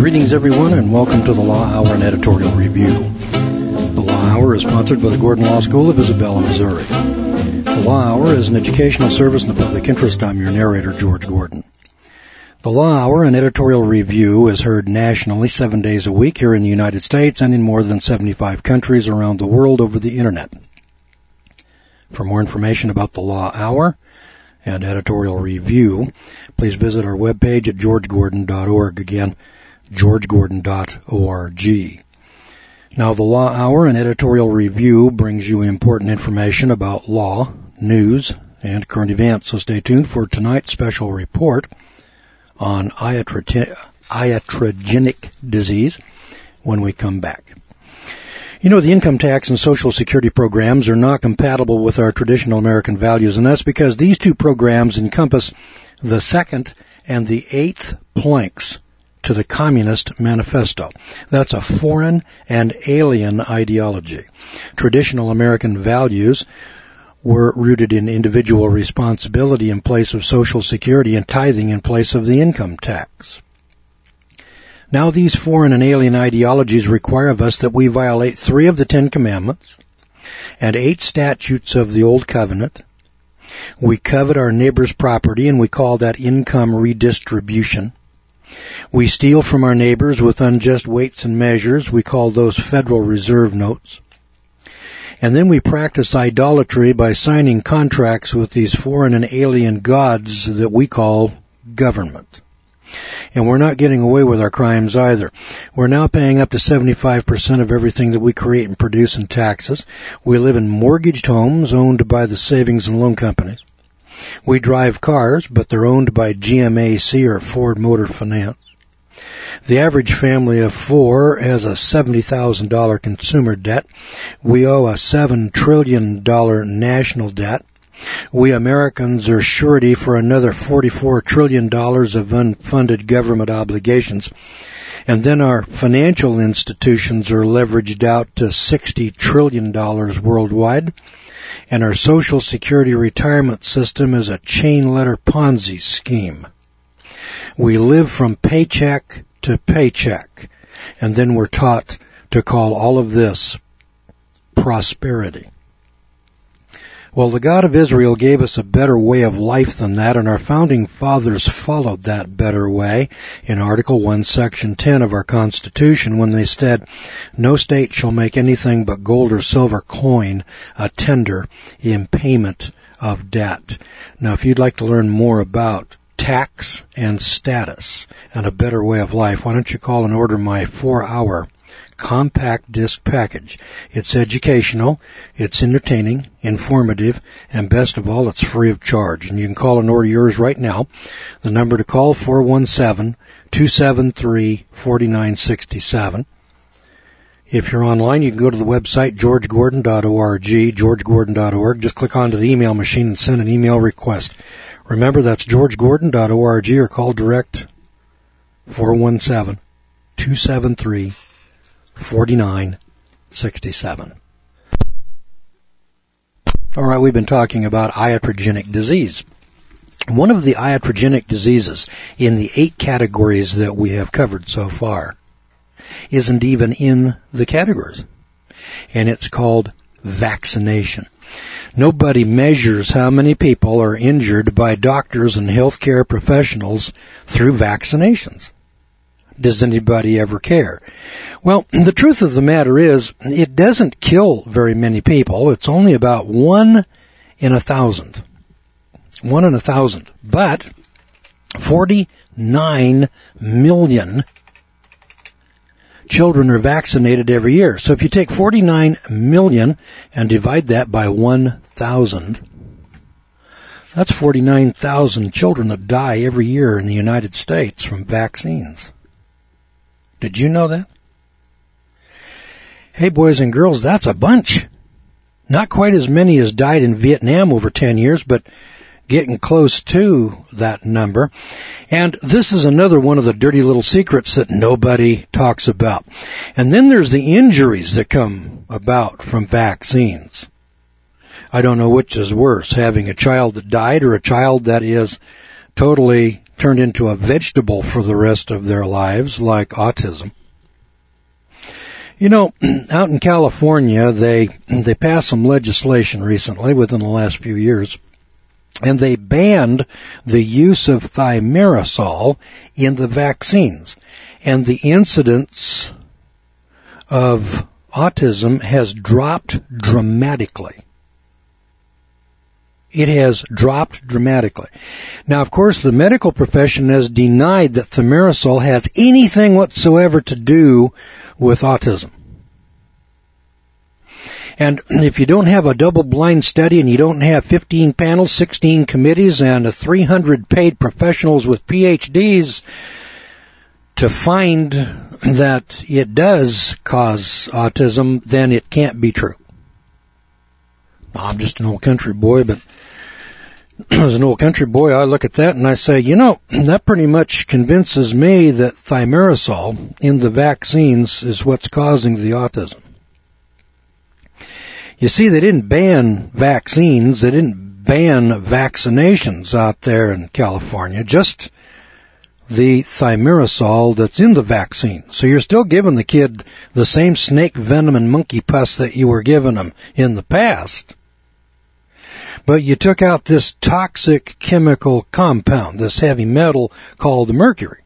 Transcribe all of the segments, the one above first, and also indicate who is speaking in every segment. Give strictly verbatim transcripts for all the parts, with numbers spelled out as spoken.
Speaker 1: Greetings, everyone, and welcome to the Law Hour and Editorial Review. The Law Hour is sponsored by the Gordon Law School of Isabella, Missouri. The Law Hour is an educational service in the public interest. I'm your narrator, George Gordon. The Law Hour and Editorial Review is heard nationally seven days a week here in the United States and in more than seventy-five countries around the world over the Internet. For more information about the Law Hour and Editorial Review, please visit our webpage at george gordon dot org. Again, george gordon dot org. Now, the Law Hour and Editorial Review brings you important information about law, news, and current events. So stay tuned for tonight's special report on iatrogenic disease when we come back. You know, the income tax and Social Security programs are not compatible with our traditional American values, and that's because these two programs encompass the second and the eighth planks to the Communist Manifesto. That's a foreign and alien ideology. Traditional American values were rooted in individual responsibility in place of Social Security and tithing in place of the income tax. Now these foreign and alien ideologies require of us that we violate three of the Ten Commandments and eight statutes of the Old Covenant. We covet our neighbor's property, and we call that income redistribution. We steal from our neighbors with unjust weights and measures. We call those Federal Reserve notes. And then we practice idolatry by signing contracts with these foreign and alien gods that we call government. And we're not getting away with our crimes either. We're now paying up to seventy-five percent of everything that we create and produce in taxes. We live in mortgaged homes owned by the savings and loan companies. We drive cars, but they're owned by G M A C or Ford Motor Finance. The average family of four has a seventy thousand dollars consumer debt. We owe a seven trillion dollars national debt. We Americans are surety for another forty-four trillion dollars of unfunded government obligations. And then our financial institutions are leveraged out to sixty trillion dollars worldwide. And our Social Security retirement system is a chain-letter Ponzi scheme. We live from paycheck to paycheck, and then we're taught to call all of this prosperity. Well, the God of Israel gave us a better way of life than that, and our founding fathers followed that better way in Article one, Section ten of our Constitution when they said, "No state shall make anything but gold or silver coin a tender in payment of debt." Now, if you'd like to learn more about tax and status and a better way of life, why don't you call and order my four-hour compact disc package. It's educational, it's entertaining, informative, and best of all, it's free of charge. And you can call and order yours right now. The number to call, four one seven, two seven three, four nine six seven. If you're online, you can go to the website, george gordon dot org, george gordon dot org. Just click onto the email machine and send an email request. Remember, that's george gordon dot org, or call direct four one seven, two seven three, four nine six seven. All right, we've been talking about iatrogenic disease. One of the iatrogenic diseases in the eight categories that we have covered so far isn't even in the categories, and it's called vaccination. Nobody measures how many people are injured by doctors and healthcare professionals through vaccinations. Does anybody ever care? Well, the truth of the matter is, it doesn't kill very many people. It's only about one in a thousand. One in a thousand. But forty-nine million children are vaccinated every year. So if you take forty-nine million and divide that by one thousand, that's forty-nine thousand children that die every year in the United States from vaccines. Did you know that? Hey, boys and girls, that's a bunch. Not quite as many as died in Vietnam over ten years, but getting close to that number. And this is another one of the dirty little secrets that nobody talks about. And then there's the injuries that come about from vaccines. I don't know which is worse, having a child that died or a child that is totally turned into a vegetable for the rest of their lives, like autism. You know, out in California, they they passed some legislation recently, within the last few years, and they banned the use of thimerosal in the vaccines. And the incidence of autism has dropped dramatically. It has dropped dramatically. Now, of course, the medical profession has denied that thimerosal has anything whatsoever to do with autism. And if you don't have a double-blind study and you don't have fifteen panels, sixteen committees, and three hundred paid professionals with P H Ds to find that it does cause autism, then it can't be true. I'm just an old country boy, but as an old country boy, I look at that and I say, you know, that pretty much convinces me that thimerosal in the vaccines is what's causing the autism. You see, they didn't ban vaccines, they didn't ban vaccinations out there in California, just the thimerosal that's in the vaccine. So you're still giving the kid the same snake venom and monkey pus that you were giving them in the past. But you took out this toxic chemical compound, this heavy metal called mercury.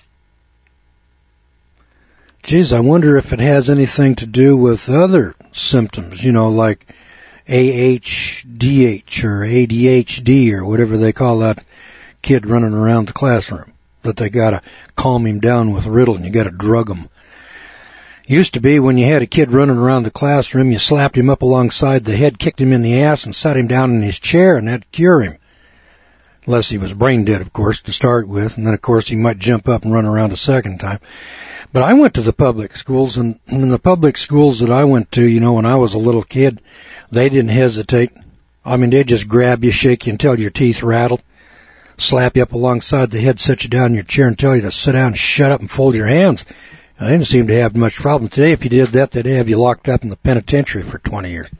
Speaker 1: Geez, I wonder if it has anything to do with other symptoms, you know, like A H D H or A D H D or whatever they call that kid running around the classroom, that they got to calm him down with Ritalin. You got to drug him. Used to be when you had a kid running around the classroom, you slapped him up alongside the head, kicked him in the ass, and sat him down in his chair, and that'd cure him. Unless he was brain dead, of course, to start with, and then, of course, he might jump up and run around a second time. But I went to the public schools, and in the public schools that I went to, you know, when I was a little kid, they didn't hesitate. I mean, they'd just grab you, shake you until your teeth rattled, slap you up alongside the head, sit you down in your chair, and tell you to sit down, shut up, and fold your hands. I didn't seem to have much problem. Today, if you did that, they'd have you locked up in the penitentiary for twenty years.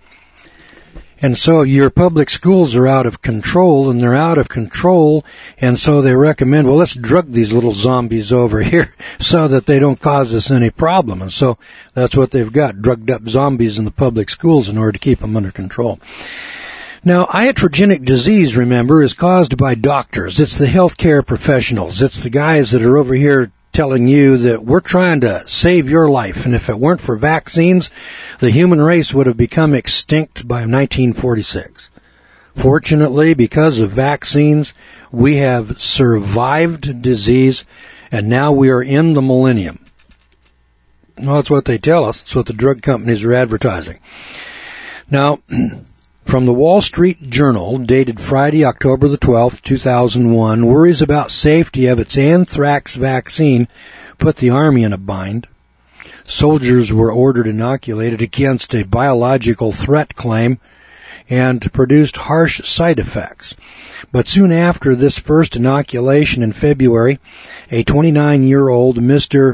Speaker 1: And so your public schools are out of control, and they're out of control, and so they recommend, well, let's drug these little zombies over here so that they don't cause us any problem. And so that's what they've got, drugged up zombies in the public schools in order to keep them under control. Now, iatrogenic disease, remember, is caused by doctors. It's the healthcare professionals. It's the guys that are over here telling you that we're trying to save your life, and if it weren't for vaccines, the human race would have become extinct by nineteen forty-six. Fortunately, because of vaccines, we have survived disease, and now we are in the millennium. Well, that's what they tell us. That's what the drug companies are advertising. Now, from the Wall Street Journal, dated Friday, October the twelfth, two thousand one, worries about safety of its anthrax vaccine put the Army in a bind. Soldiers were ordered inoculated against a biological threat claim and produced harsh side effects. But soon after this first inoculation in February, a twenty-nine-year-old Mister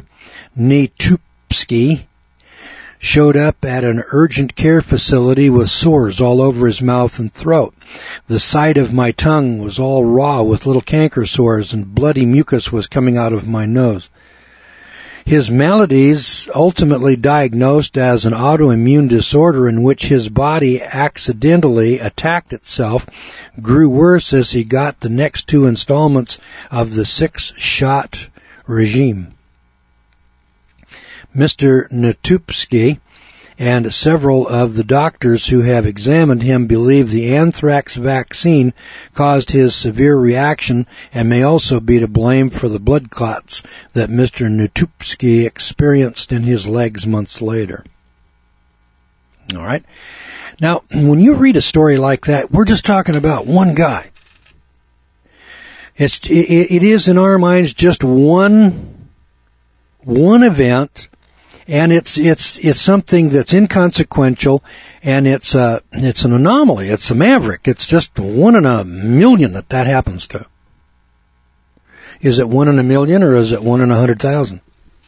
Speaker 1: Netupsky showed up at an urgent care facility with sores all over his mouth and throat. The side of my tongue was all raw with little canker sores, and bloody mucus was coming out of my nose. His maladies, ultimately diagnosed as an autoimmune disorder in which his body accidentally attacked itself, grew worse as he got the next two installments of the six-shot regime. Mister Netupsky and several of the doctors who have examined him believe the anthrax vaccine caused his severe reaction and may also be to blame for the blood clots that Mister Netupsky experienced in his legs months later. All right. Now, when you read a story like that, we're just talking about one guy. It's, it, it is in our minds just one, one event. And it's it's it's something that's inconsequential, and it's uh it's an anomaly. It's a maverick. It's just one in a million that that happens to. Is it one in a million, or is it one in a hundred thousand,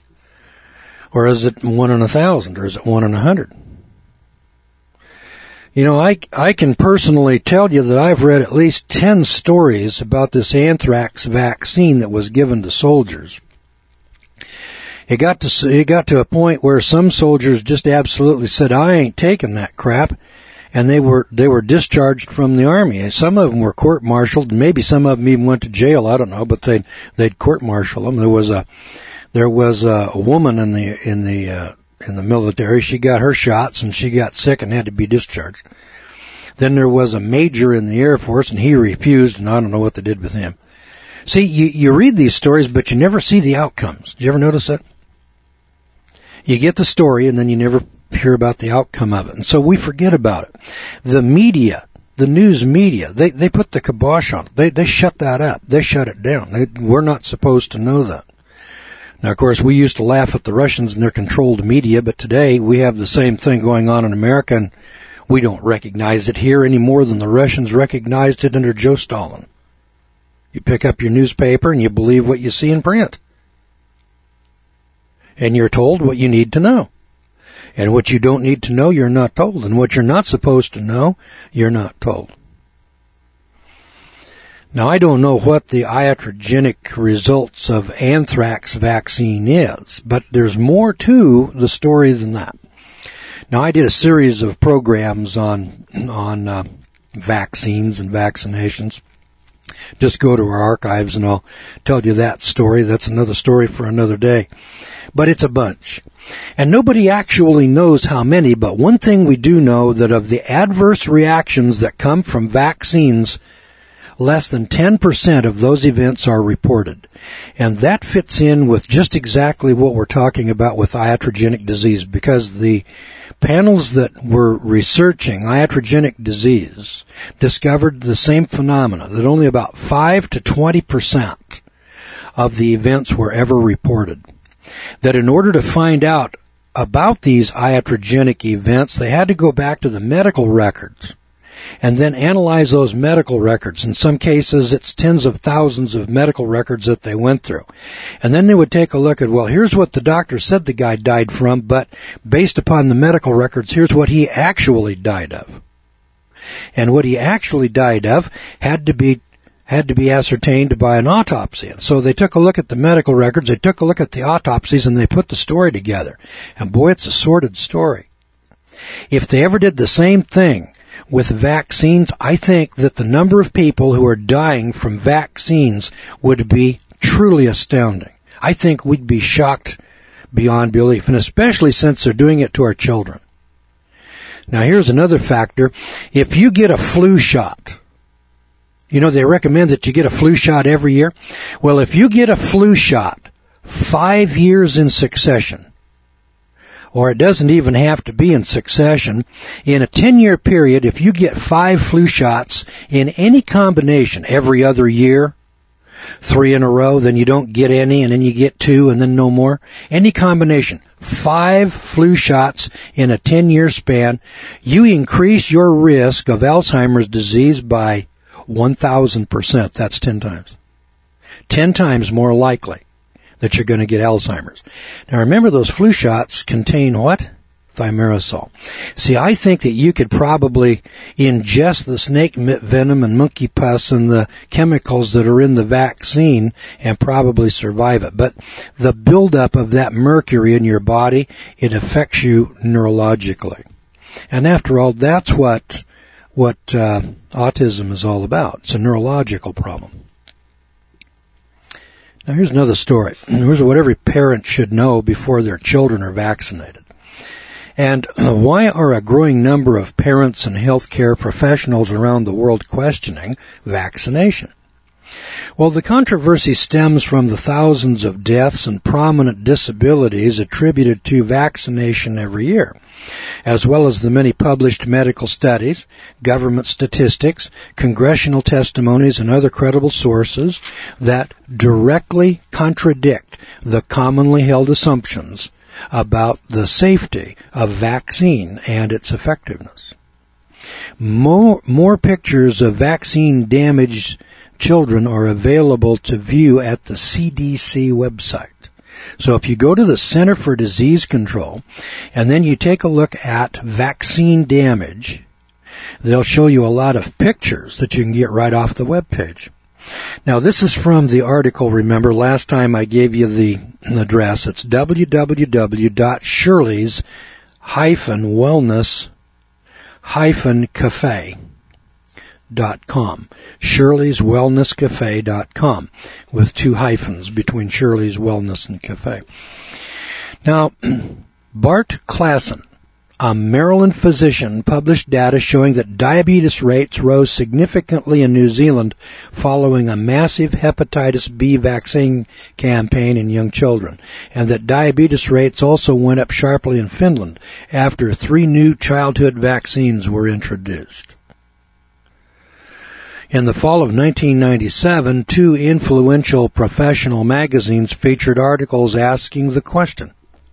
Speaker 1: or is it one in a thousand, or is it one in a hundred? You know, I, I can personally tell you that I've read at least ten stories about this anthrax vaccine that was given to soldiers. It got to, it got to a point where some soldiers just absolutely said, I ain't taking that crap. And they were, they were discharged from the Army. Some of them were court-martialed, and maybe some of them even went to jail, I don't know, but they'd, they'd court-martial them. There was a, there was a woman in the, in the, uh, in the military. She got her shots and she got sick and had to be discharged. Then there was a major in the Air Force and he refused, and I don't know what they did with him. See, you, you read these stories, but you never see the outcomes. Did you ever notice that? You get the story and then you never hear about the outcome of it. And so we forget about it. The media, the news media, they, they put the kibosh on it. They, they shut that up. They shut it down. They, we're not supposed to know that. Now, of course, we used to laugh at the Russians and their controlled media, but today we have the same thing going on in America, and we don't recognize it here any more than the Russians recognized it under Joe Stalin. You pick up your newspaper and you believe what you see in print. And you're told what you need to know. And what you don't need to know, you're not told. And what you're not supposed to know, you're not told. Now, I don't know what the iatrogenic results of anthrax vaccine is, but there's more to the story than that. Now, I did a series of programs on on uh, vaccines and vaccinations. Just go to our archives and I'll tell you that story. That's another story for another day. But it's a bunch. And nobody actually knows how many, but one thing we do know, that of the adverse reactions that come from vaccines, less than ten percent of those events are reported. And that fits in with just exactly what we're talking about with iatrogenic disease, because the panels that were researching iatrogenic disease discovered the same phenomena, that only about five to twenty percent of the events were ever reported. That in order to find out about these iatrogenic events, they had to go back to the medical records and then analyze those medical records. In some cases, it's tens of thousands of medical records that they went through. And then they would take a look at, well, here's what the doctor said the guy died from, but based upon the medical records, here's what he actually died of. And what he actually died of had to be had to be ascertained by an autopsy. And so they took a look at the medical records, they took a look at the autopsies, and they put the story together. And boy, it's a sordid story. If they ever did the same thing with vaccines, I think that the number of people who are dying from vaccines would be truly astounding. I think we'd be shocked beyond belief, and especially since they're doing it to our children. Now, here's another factor. If you get a flu shot, you know, they recommend that you get a flu shot every year. Well, if you get a flu shot five years in succession, or it doesn't even have to be in succession, in a ten-year period, if you get five flu shots in any combination every other year, three in a row, then you don't get any, and then you get two, and then no more, any combination, five flu shots in a ten-year span, you increase your risk of Alzheimer's disease by one thousand percent. That's ten times. ten times more likely that you're going to get Alzheimer's. Now remember, those flu shots contain what? Thimerosal. See, I think that you could probably ingest the snake venom and monkey pus and the chemicals that are in the vaccine and probably survive it. But the buildup of that mercury in your body, it affects you neurologically. And after all, that's what what uh, autism is all about. It's a neurological problem. Now here's another story. Here's what every parent should know before their children are vaccinated. And why are a growing number of parents and healthcare professionals around the world questioning vaccination? Well, the controversy stems from the thousands of deaths and prominent disabilities attributed to vaccination every year, as well as the many published medical studies, government statistics, congressional testimonies, and other credible sources that directly contradict the commonly held assumptions about the safety of vaccine and its effectiveness. More, more pictures of vaccine-damaged children are available to view at the C D C website. So if you go to the Center for Disease Control and then you take a look at vaccine damage, they'll show you a lot of pictures that you can get right off the web page. Now, this is from the article, remember, last time I gave you the address. It's w w w dot shirleys dash wellness dash cafe dot com. Shirley's Wellness Cafe dot com, with two hyphens between Shirley's Wellness and Cafe. Now, Bart Klassen, a Maryland physician, published data showing that diabetes rates rose significantly in New Zealand following a massive hepatitis B vaccine campaign in young children, and that diabetes rates also went up sharply in Finland after three new childhood vaccines were introduced. In the fall of nineteen ninety-seven, two influential professional magazines featured articles asking the question,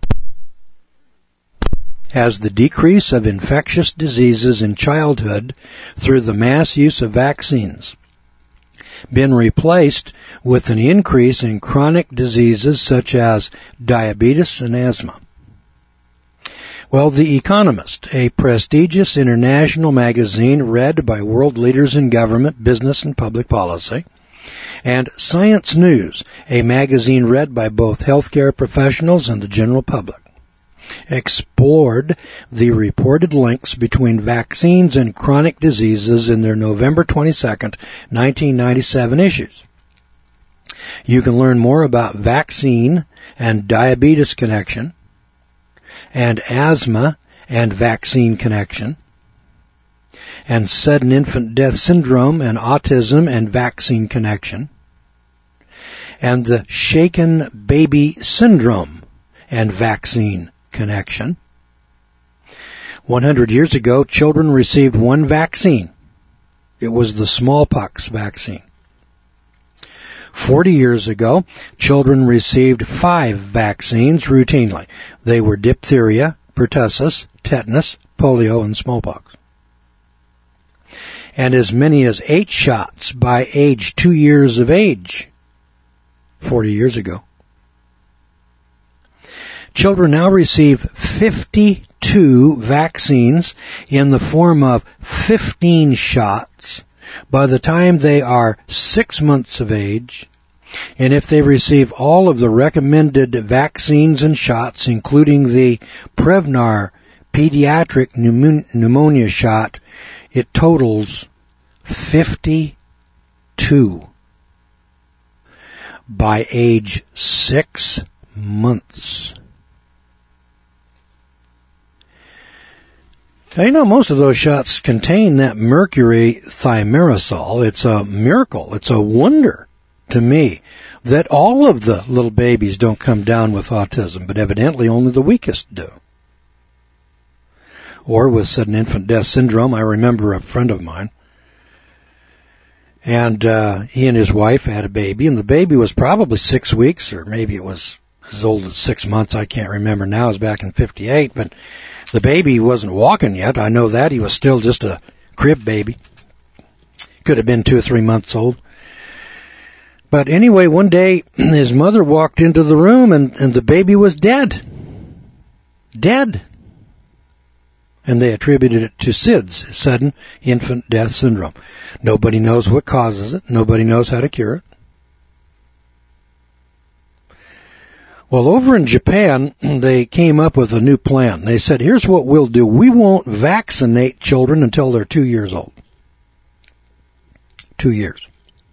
Speaker 1: has the decrease of infectious diseases in childhood through the mass use of vaccines been replaced with an increase in chronic diseases such as diabetes and asthma? Well, The Economist, a prestigious international magazine read by world leaders in government, business, and public policy, and Science News, a magazine read by both healthcare professionals and the general public, explored the reported links between vaccines and chronic diseases in their November twenty-second, nineteen ninety-seven issues. You can learn more about vaccine and diabetes connection, and asthma and vaccine connection, and sudden infant death syndrome and autism and vaccine connection, and the shaken baby syndrome and vaccine connection. one hundred years ago, children received one vaccine. It was the smallpox vaccine. forty years ago, children received five vaccines routinely. They were diphtheria, pertussis, tetanus, polio, and smallpox. And as many as eight shots by age two years of age, forty years ago. Children now receive fifty-two vaccines in the form of fifteen shots by the time they are six months of age, and if they receive all of the recommended vaccines and shots, including the Prevnar pediatric pneumonia shot, it totals fifty-two by age six months. Now, you know, most of those shots contain that mercury thimerosal. It's a miracle. It's a wonder to me that all of the little babies don't come down with autism, but evidently only the weakest do. Or with sudden infant death syndrome. I remember a friend of mine, and uh, he and his wife had a baby, and the baby was probably six weeks, or maybe it was as old as six months. I can't remember now. It was back in fifty-eight, but the baby wasn't walking yet. I know that. He was still just a crib baby. Could have been two or three months old. But anyway, one day his mother walked into the room and, and the baby was dead. Dead. And they attributed it to S I D S, sudden infant death syndrome. Nobody knows what causes it. Nobody knows how to cure it. Well, over in Japan, they came up with a new plan. They said, here's what we'll do. We won't vaccinate children until they're two years old. Two years.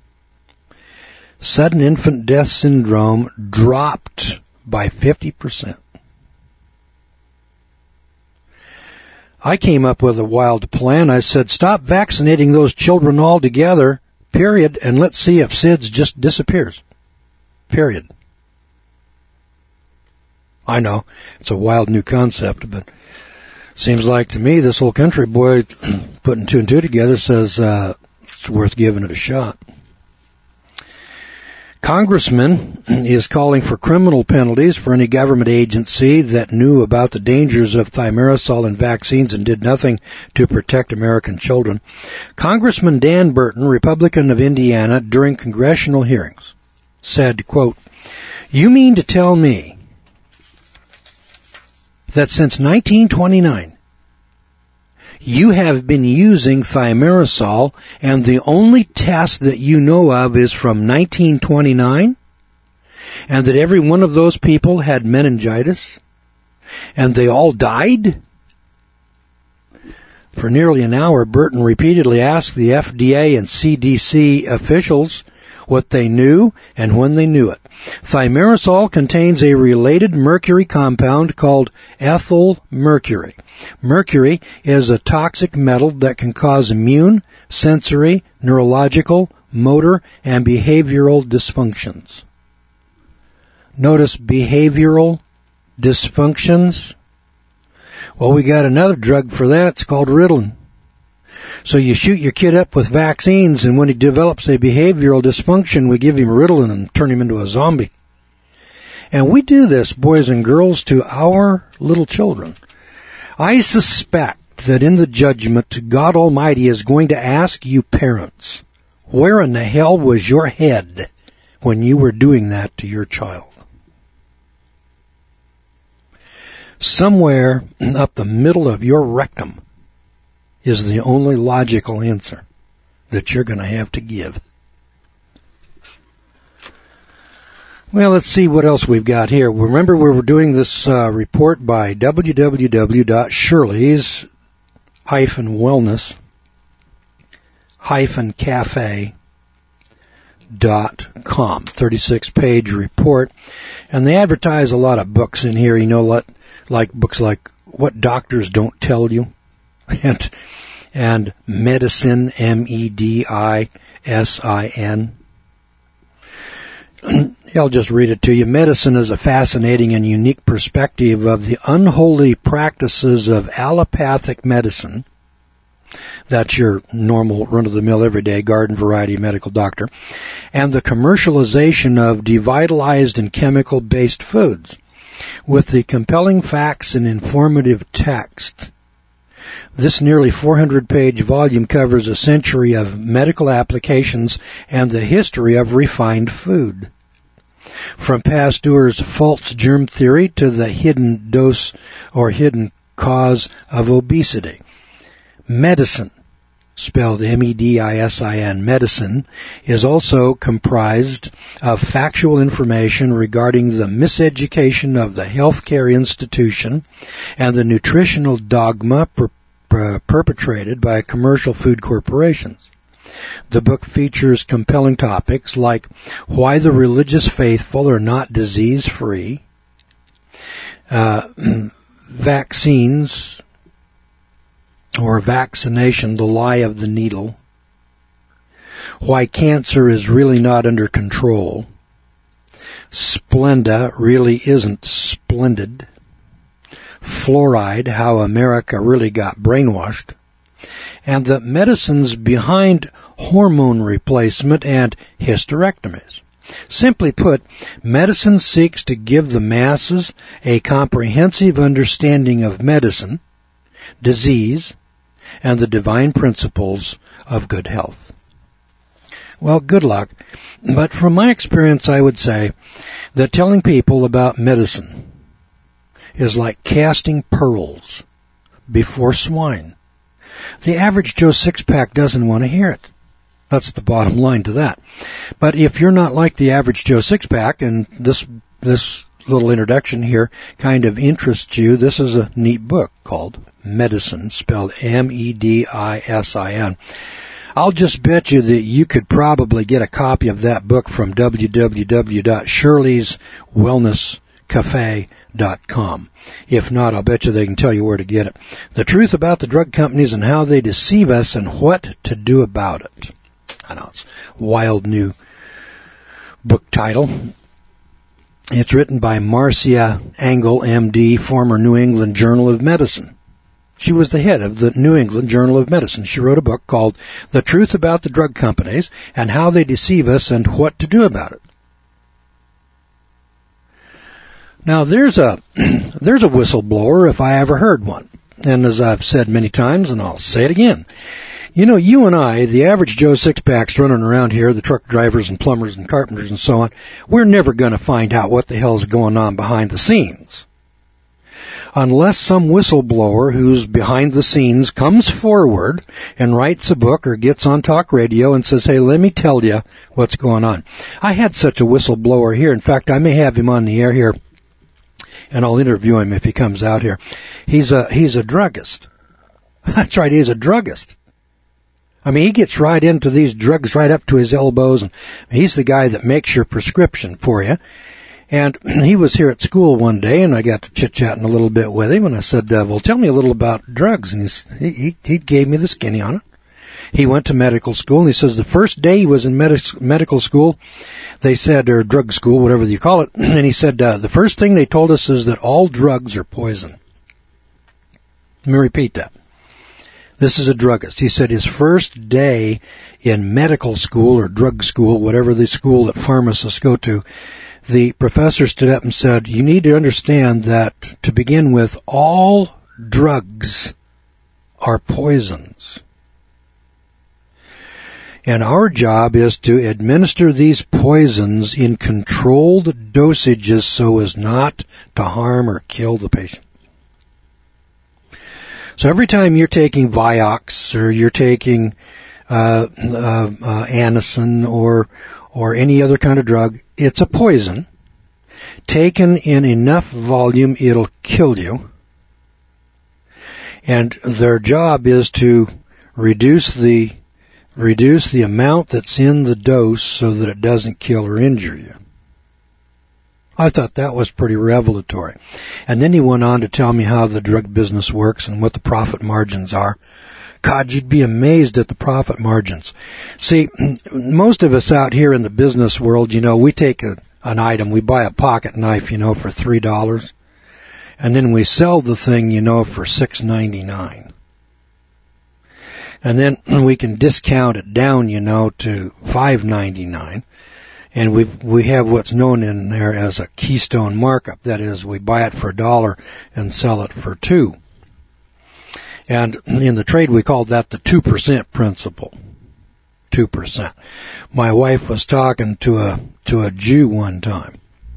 Speaker 1: Sudden infant death syndrome dropped by fifty percent. I came up with a wild plan. I said, stop vaccinating those children altogether, period, and let's see if S I D S just disappears. Period. I know, it's a wild new concept, but seems like to me this whole country boy putting two and two together says uh, it's worth giving it a shot. Congressman is calling for criminal penalties for any government agency that knew about the dangers of thimerosal in vaccines and did nothing to protect American children. Congressman Dan Burton, Republican of Indiana, during congressional hearings, said, quote, "You mean to tell me that since nineteen twenty-nine, You have been using thimerosal, and the only test that you know of is from nineteen twenty-nine, and that every one of those people had meningitis, and they all died? For nearly an hour, Burton repeatedly asked the F D A and C D C officials what they knew and when they knew it. Thimerosal contains a related mercury compound called ethyl mercury. Mercury is a toxic metal that can cause immune, sensory, neurological, motor, and behavioral dysfunctions. Notice behavioral dysfunctions. Well, we got another drug for that. It's called Ritalin. So you shoot your kid up with vaccines, and when he develops a behavioral dysfunction, we give him Ritalin and turn him into a zombie. And we do this, boys and girls, to our little children. I suspect that in the judgment, God Almighty is going to ask you parents, where in the hell was your head when you were doing that to your child? Somewhere up the middle of your rectum is the only logical answer that you're going to have to give. Well, let's see what else we've got here. Remember, we were doing this uh, report by w w w dot shirleys dash wellness dash cafe dot com, thirty-six page report. And they advertise a lot of books in here, you know, like, like books like What Doctors Don't Tell You, and and Medicine, M E D I S I N. I'll just read it to you. Medicine is a fascinating and unique perspective of the unholy practices of allopathic medicine. That's your normal, run-of-the-mill, everyday, garden-variety medical doctor. And the commercialization of devitalized and chemical-based foods. With the compelling facts and informative text, this nearly four hundred page volume covers a century of medical applications and the history of refined food. From Pasteur's false germ theory to the hidden dose or hidden cause of obesity. Medicine, spelled M E D I S I N, medicine, is also comprised of factual information regarding the miseducation of the healthcare institution and the nutritional dogma per- per- perpetrated by commercial food corporations. The book features compelling topics like why the religious faithful are not disease-free, uh, vaccines, or vaccination, the lie of the needle, why cancer is really not under control, Splenda really isn't splendid, fluoride, how America really got brainwashed, and the medicines behind hormone replacement and hysterectomies. Simply put, medicine seeks to give the masses a comprehensive understanding of medicine, disease, and the divine principles of good health. Well, good luck. But from my experience, I would say that telling people about medicine is like casting pearls before swine. The average Joe Sixpack doesn't want to hear it. That's the bottom line to that. But if you're not like the average Joe Sixpack, and this this little introduction here kind of interests you, this is a neat book called Medicine, spelled M E D I S I N. I'll just bet you that you could probably get a copy of that book from w w w dot shirleys wellness cafe dot com. If not, I'll bet you they can tell you where to get it. The truth about the drug companies and how they deceive us and what to do about it. I know it's a wild new book title. It's written by Marcia Engel, M D, former New England Journal of Medicine. She was the head of the New England Journal of Medicine. She wrote a book called The Truth About the Drug Companies and How They Deceive Us and What to Do About It. Now, there's a there's a whistleblower if I ever heard one. And as I've said many times, and I'll say it again, you know, you and I, the average Joe Sixpacks running around here, the truck drivers and plumbers and carpenters and so on, we're never going to find out what the hell's going on behind the scenes. unless some whistleblower who's behind the scenes comes forward and writes a book or gets on talk radio and says, hey, let me tell you what's going on. I had such a whistleblower here. In fact, I may have him on the air here, and I'll interview him if he comes out here. He's a, he's a druggist. That's right, he's a druggist. I mean, he gets right into these drugs right up to his elbows, and he's the guy that makes your prescription for you. And he was here at school one day, and I got to chit-chatting a little bit with him, and I said, uh, well, tell me a little about drugs. And he's, he, he gave me the skinny on it. He went to medical school, and he says the first day he was in med- medical school, they said, or drug school, whatever you call it, and he said, uh, the first thing they told us is that all drugs are poison. Let me repeat that. This is a druggist. He said his first day in medical school or drug school, whatever the school that pharmacists go to, the professor stood up and said, you need to understand that, to begin with, all drugs are poisons. And our job is to administer these poisons in controlled dosages so as not to harm or kill the patient. So every time you're taking Vioxx or you're taking uh, uh, uh, Anacin or or any other kind of drug, it's a poison. Taken in enough volume, it'll kill you. And their job is to reduce the reduce the amount that's in the dose so that it doesn't kill or injure you. I thought that was pretty revelatory. And then he went on to tell me how the drug business works and what the profit margins are. God, you'd be amazed at the profit margins. See, most of us out here in the business world, you know, we take a, an item, we buy a pocket knife, you know, for three dollars, and then we sell the thing, you know, for six ninety-nine. And then we can discount it down, you know, to five ninety-nine. And we we have what's known in there as a keystone markup. That is, we buy it for a dollar and sell it for two. And in the trade, we called that the two percent principle. two percent. My wife was talking to a to a Jew one time.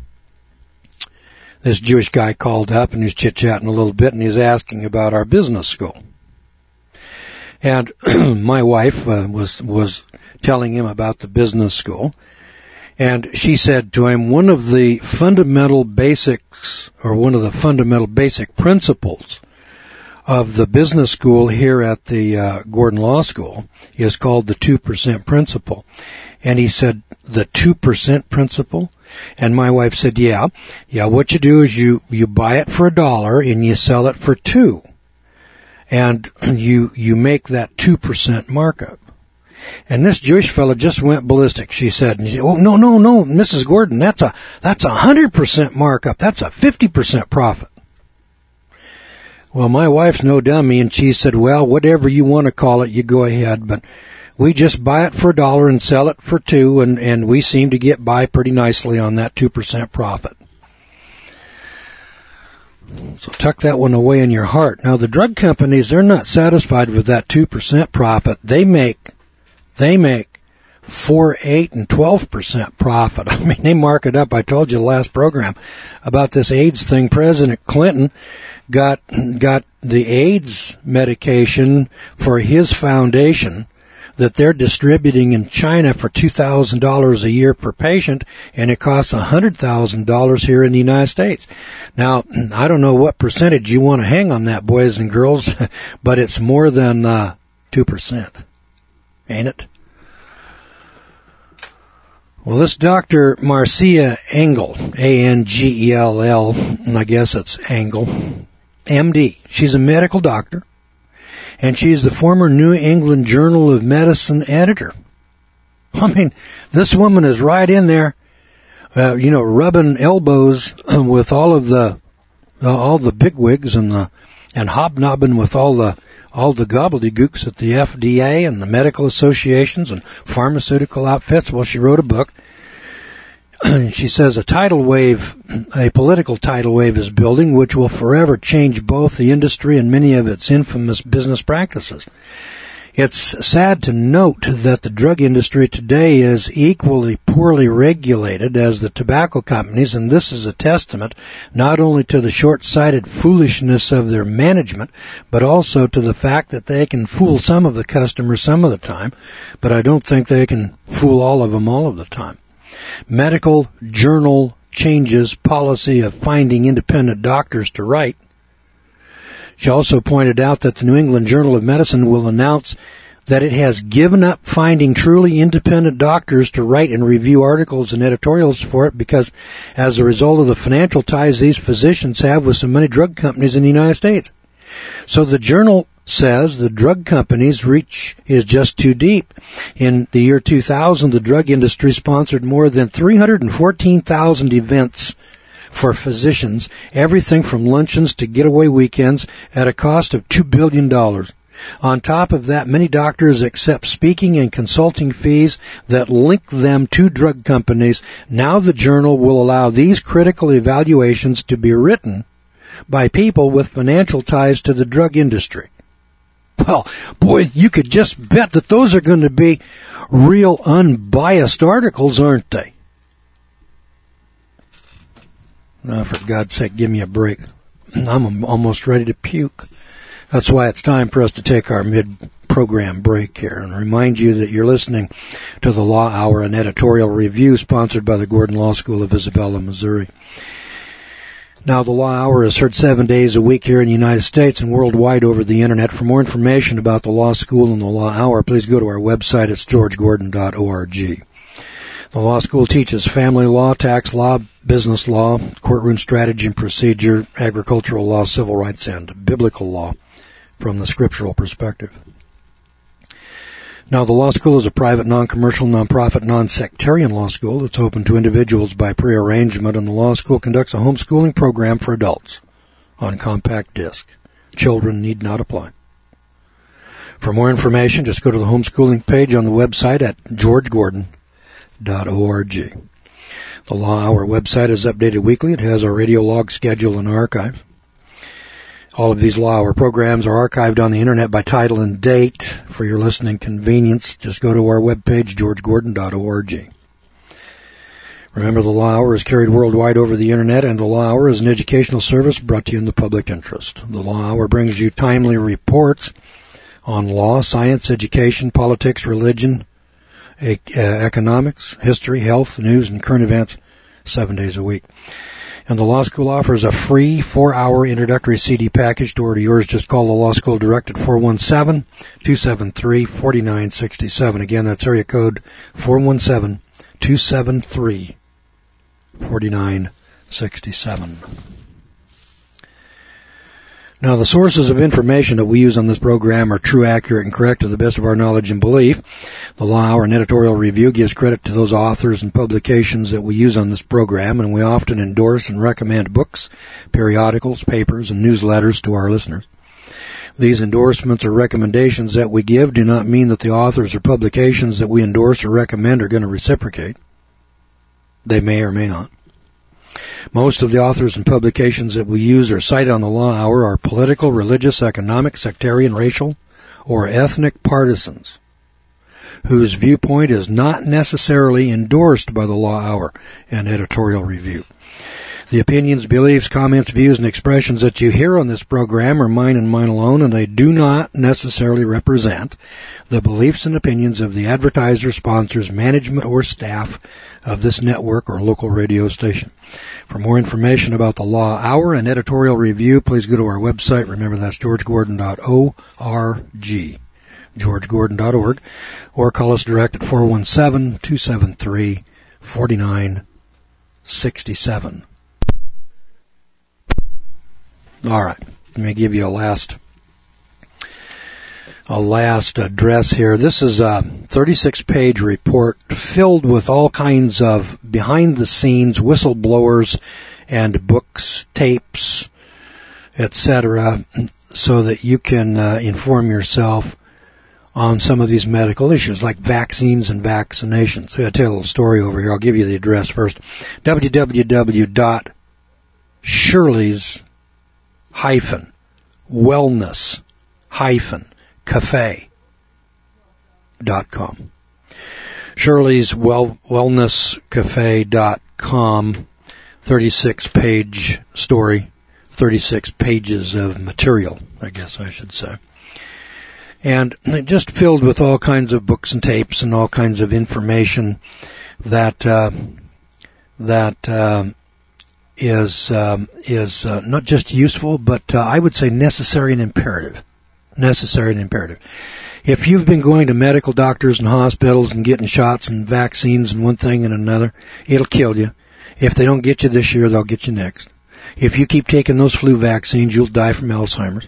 Speaker 1: This Jewish guy called up and he was chit-chatting a little bit, and he was asking about our business school. And my wife uh, was was telling him about the business school. And she said to him, one of the fundamental basics, or one of the fundamental basic principles of the business school here at the uh, Gordon Law School is called the two percent principle. And he said, the two percent principle? And my wife said, yeah. Yeah, what you do is you, you buy it for a dollar and you sell it for two. And you, you make that two percent markup. And this Jewish fellow just went ballistic. She said, and she said, oh, no, no, no, Missus Gordon, that's a, that's a hundred percent markup. That's a fifty percent profit. Well, my wife's no dummy, and she said, well, whatever you want to call it, you go ahead, but we just buy it for a dollar and sell it for two, and, and we seem to get by pretty nicely on that two percent profit. So tuck that one away in your heart. Now, the drug companies, they're not satisfied with that two percent profit. They make, they make four, eight, and twelve percent profit. I mean, they mark it up. I told you last program about this AIDS thing. President Clinton got got the AIDS medication for his foundation that they're distributing in China for two thousand dollars a year per patient, and it costs one hundred thousand dollars here in the United States. Now, I don't know what percentage you want to hang on that, boys and girls, but it's more than uh, two percent, ain't it? Well, this Doctor Marcia Engel, A N G E L L, and I guess it's Engel, M D. She's a medical doctor, and she's the former New England Journal of Medicine editor. I mean, this woman is right in there, uh, you know, rubbing elbows with all of the uh, all the bigwigs and the and hobnobbing with all the all the gobbledygooks at the F D A and the medical associations and pharmaceutical outfits. Well, she wrote a book. She says a tidal wave, a political tidal wave is building, which will forever change both the industry and many of its infamous business practices. It's sad to note that the drug industry today is equally poorly regulated as the tobacco companies, and this is a testament not only to the short-sighted foolishness of their management, but also to the fact that they can fool some of the customers some of the time, but I don't think they can fool all of them all of the time. Medical Journal changes policy of finding independent doctors to write. She also pointed out that the New England Journal of Medicine will announce that it has given up finding truly independent doctors to write and review articles and editorials for it because as a result of the financial ties these physicians have with so many drug companies in the United States. So the journal says the drug companies' reach is just too deep. In the year two thousand, the drug industry sponsored more than three hundred fourteen thousand events for physicians, everything from luncheons to getaway weekends at a cost of two billion dollars. On top of that, many doctors accept speaking and consulting fees that link them to drug companies. Now the journal will allow these critical evaluations to be written by people with financial ties to the drug industry. Well, boy, you could just bet that those are going to be real unbiased articles, aren't they? Oh, for God's sake, give me a break. I'm almost ready to puke. That's why it's time for us to take our mid-program break here and remind you that you're listening to the Law Hour, an editorial review sponsored by the Gordon Law School of Isabella, Missouri. Now, the Law Hour is heard seven days a week here in the United States and worldwide over the Internet. For more information about the Law School and the Law Hour, please go to our website. It's george gordon dot org. The law school teaches family law, tax law, business law, courtroom strategy and procedure, agricultural law, civil rights, and biblical law from the scriptural perspective. Now, the law school is a private, non-commercial, non-profit, non-sectarian law school that's open to individuals by prearrangement, and the law school conducts a homeschooling program for adults on compact disc. Children need not apply. For more information, just go to the homeschooling page on the website at george gordon dot org. The Law Hour website is updated weekly. It has our radio log schedule and archive. All of these Law Hour programs are archived on the Internet by title and date. For your listening convenience, just go to our webpage, george gordon dot org. Remember, the Law Hour is carried worldwide over the Internet, and the Law Hour is an educational service brought to you in the public interest. The Law Hour brings you timely reports on law, science, education, politics, religion, economics, history, health, news, and current events seven days a week. And the Law School offers a free four-hour introductory C D package to order yours. Just call the Law School direct at four one seven, two seven three, four nine six seven. Again, that's area code four one seven, two seven three, four nine six seven. Now, the sources of information that we use on this program are true, accurate, and correct to the best of our knowledge and belief. The Law Hour and editorial review gives credit to those authors and publications that we use on this program, and we often endorse and recommend books, periodicals, papers, and newsletters to our listeners. These endorsements or recommendations that we give do not mean that the authors or publications that we endorse or recommend are going to reciprocate. They may or may not. Most of the authors and publications that we use or cite on the Law Hour are political, religious, economic, sectarian, racial, or ethnic partisans whose viewpoint is not necessarily endorsed by the Law Hour and editorial review. The opinions, beliefs, comments, views, and expressions that you hear on this program are mine and mine alone, and they do not necessarily represent the beliefs and opinions of the advertiser, sponsors, management, or staff of this network or local radio station. For more information about the Law Hour and editorial review, please go to our website. Remember, that's george gordon dot org, george gordon dot org, or call us direct at four one seven, two seven three, four nine six seven. All right, let me give you a last a last address here. This is a thirty-six page report filled with all kinds of behind-the-scenes whistleblowers and books, tapes, et cetera, so that you can uh, inform yourself on some of these medical issues like vaccines and vaccinations. So I'll tell you a little story over here. I'll give you the address first. w w w dot shirley's hyphen wellness hyphen cafe dot com. Shirley's well, wellness cafe dot com, thirty-six page story, thirty-six pages of material, I guess I should say. And just filled with all kinds of books and tapes and all kinds of information that uh, that uh, is um, is uh, not just useful, but uh, I would say necessary and imperative. Necessary and imperative. If you've been going to medical doctors and hospitals and getting shots and vaccines and one thing and another, it'll kill you. If they don't get you this year, they'll get you next. If you keep taking those flu vaccines, you'll die from Alzheimer's.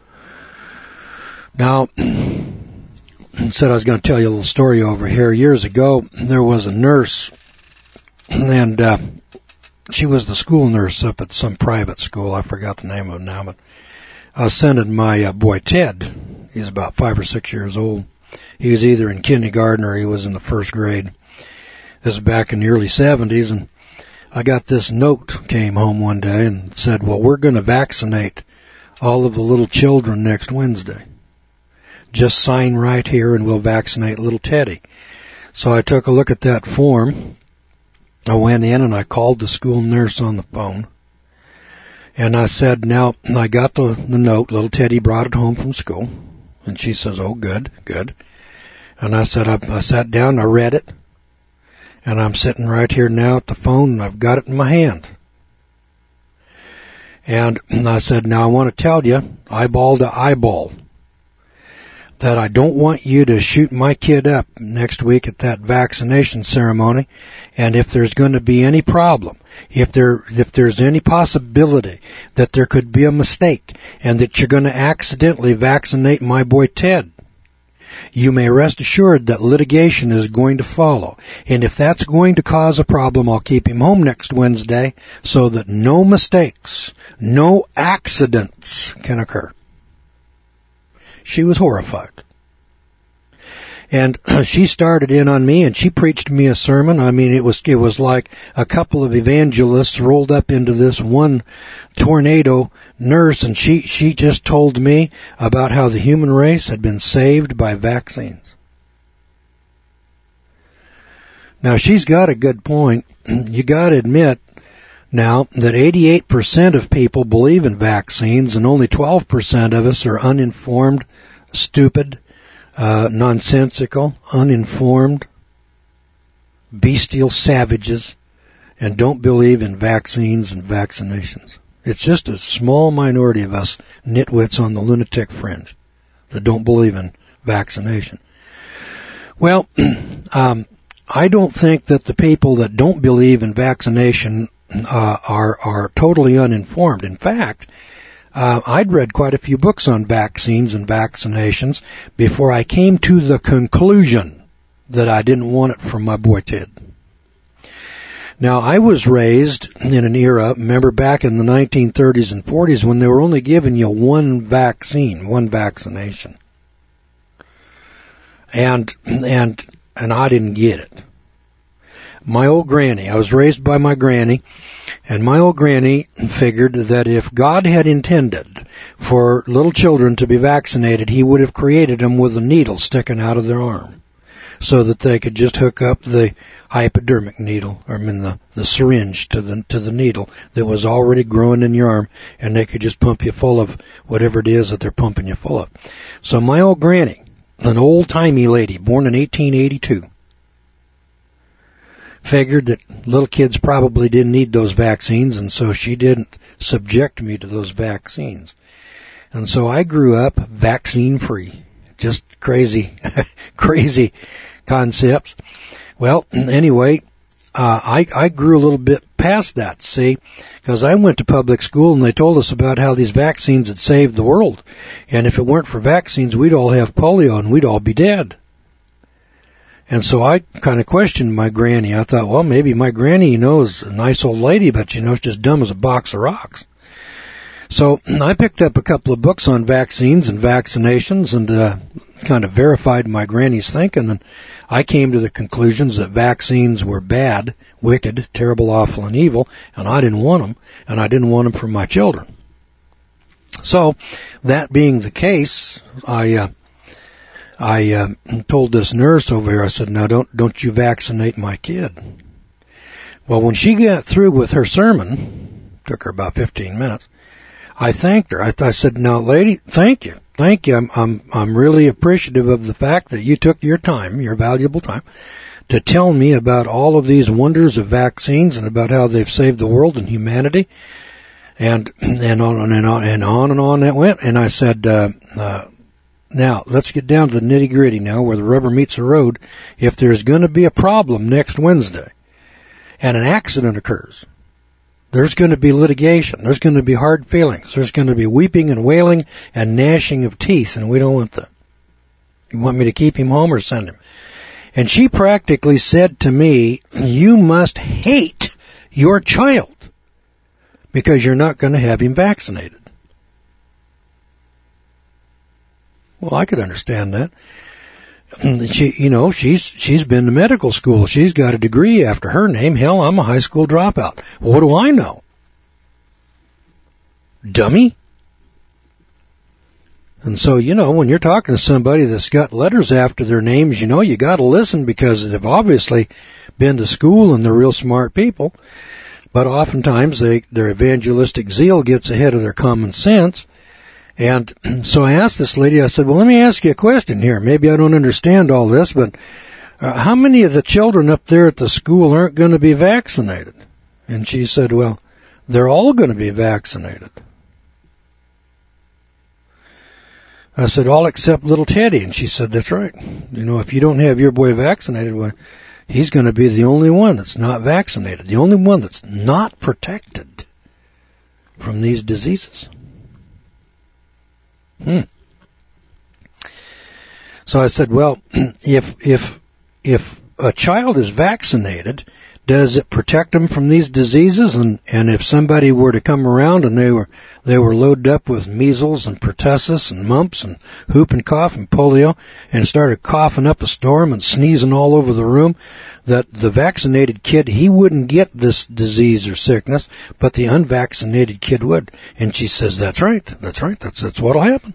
Speaker 1: Now, I said I was going to tell you a little story over here. Years ago, there was a nurse, and uh, she was the school nurse up at some private school. I forgot the name of it now, but I was sending my uh, boy Ted. He's about five or six years old. He was either in kindergarten or he was in the first grade. This is back in the early seventies, and I got this note came home one day and said, well, we're going to vaccinate all of the little children next Wednesday. Just sign right here and we'll vaccinate little Teddy. So I took a look at that form. I went in and I called the school nurse on the phone. And I said, now, I got the, the note. Little Teddy brought it home from school. And she says, oh, good, good. And I said, I, I sat down, I read it. And I'm sitting right here now at the phone and I've got it in my hand. And I said, now I want to tell you, eyeball to eyeball, that I don't want you to shoot my kid up next week at that vaccination ceremony. And if there's going to be any problem, if there, if there's any possibility that there could be a mistake and that you're going to accidentally vaccinate my boy Ted, you may rest assured that litigation is going to follow. And if that's going to cause a problem, I'll keep him home next Wednesday so that no mistakes, no accidents can occur. She was horrified. And she started in on me and she preached me a sermon. I mean, it was, it was like a couple of evangelists rolled up into this one tornado nurse, and she, she just told me about how the human race had been saved by vaccines. Now, she's got a good point. You gotta admit now that eighty-eight percent of people believe in vaccines and only twelve percent of us are uninformed, stupid, uh, nonsensical, uninformed, bestial savages, and don't believe in vaccines and vaccinations. It's just a small minority of us nitwits on the lunatic fringe that don't believe in vaccination. Well, um, I don't think that the people that don't believe in vaccination uh, are are totally uninformed. In fact, uh, I'd read quite a few books on vaccines and vaccinations before I came to the conclusion that I didn't want it for my boy Ted. Now, I was raised in an era, remember back in the nineteen thirties and forties, when they were only giving you one vaccine, one vaccination. And, and, and I didn't get it. My old granny, I was raised by my granny, and my old granny figured that if God had intended for little children to be vaccinated, he would have created them with a needle sticking out of their arm, so that they could just hook up the hypodermic needle, or I mean the, the syringe to the to the needle that was already growing in your arm, and they could just pump you full of whatever it is that they're pumping you full of. So my old granny, an old-timey lady, born in eighteen eighty-two, figured that little kids probably didn't need those vaccines, and so she didn't subject me to those vaccines. And so I grew up vaccine-free. Just crazy, crazy concepts. Well, anyway, uh, I, I grew a little bit past that, see, because I went to public school and they told us about how these vaccines had saved the world. And if it weren't for vaccines, we'd all have polio and we'd all be dead. And so I kind of questioned my granny. I thought, well, maybe my granny, you know, is a nice old lady, but, you know, it's just dumb as a box of rocks. So I picked up a couple of books on vaccines and vaccinations and uh, kind of verified my granny's thinking, and I came to the conclusions that vaccines were bad, wicked, terrible, awful, and evil, and I didn't want them, and I didn't want them for my children. So that being the case, I uh, I uh, told this nurse over here, I said, now don't, don't you vaccinate my kid. Well, when she got through with her sermon, took her about fifteen minutes, I thanked her. I, I said, now lady, thank you. Thank you. I'm, I'm, I'm really appreciative of the fact that you took your time, your valuable time, to tell me about all of these wonders of vaccines and about how they've saved the world and humanity. And, and on and on and on and on that went. And I said, uh, uh, now let's get down to the nitty gritty now where the rubber meets the road. If there's going to be a problem next Wednesday and an accident occurs, there's going to be litigation. There's going to be hard feelings. There's going to be weeping and wailing and gnashing of teeth, and we don't want that. You want me to keep him home or send him? And she practically said to me, you must hate your child because you're not going to have him vaccinated. Well, I could understand that. She, you know, she's, she's been to medical school. She's got a degree after her name. Hell, I'm a high school dropout. What do I know? Dummy? And so, you know, when you're talking to somebody that's got letters after their names, you know, you got to listen because they've obviously been to school and they're real smart people. But oftentimes they, their evangelistic zeal gets ahead of their common sense. And so I asked this lady, I said, well, let me ask you a question here. Maybe I don't understand all this, but uh, how many of the children up there at the school aren't going to be vaccinated? And she said, well, they're all going to be vaccinated. I said, all except little Teddy. And she said, that's right. You know, if you don't have your boy vaccinated, well, he's going to be the only one that's not vaccinated, the only one that's not protected from these diseases. Hmm. So I said, well, if, if, if a child is vaccinated, does it protect them from these diseases? And, and if somebody were to come around and they were, they were loaded up with measles and pertussis and mumps and whooping cough and polio and started coughing up a storm and sneezing all over the room, that the vaccinated kid, he wouldn't get this disease or sickness, but the unvaccinated kid would. And she says, that's right. That's right. That's, that's what'll happen.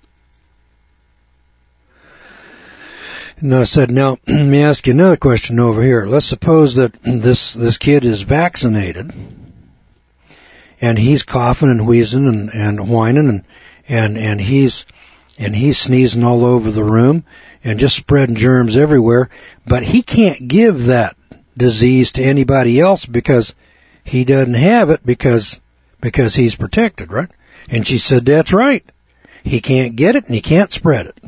Speaker 1: And I said, now, let me ask you another question over here. Let's suppose that this, this kid is vaccinated and he's coughing and wheezing and, and whining and, and, and he's, and he's sneezing all over the room and just spreading germs everywhere, but he can't give that disease to anybody else because he doesn't have it because, because he's protected, right? And she said, that's right. He can't get it and he can't spread it.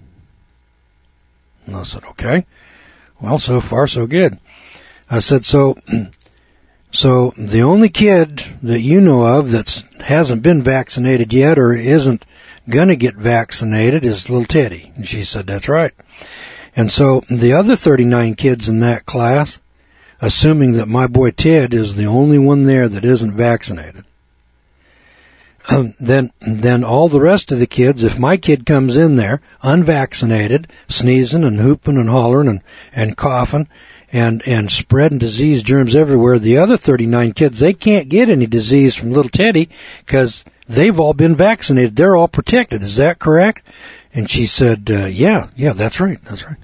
Speaker 1: And I said, okay. Well, so far so good. I said, so, so the only kid that you know of that hasn't been vaccinated yet or isn't going to get vaccinated is little Teddy. And she said, that's right. And so the other thirty-nine kids in that class, assuming that my boy Ted is the only one there that isn't vaccinated, um, then then all the rest of the kids, if my kid comes in there unvaccinated, sneezing and hooping and hollering and, and coughing and, and spreading disease germs everywhere, the other thirty-nine kids, they can't get any disease from little Teddy because they've all been vaccinated. They're all protected. Is that correct? And she said, uh, yeah, yeah, that's right. That's right.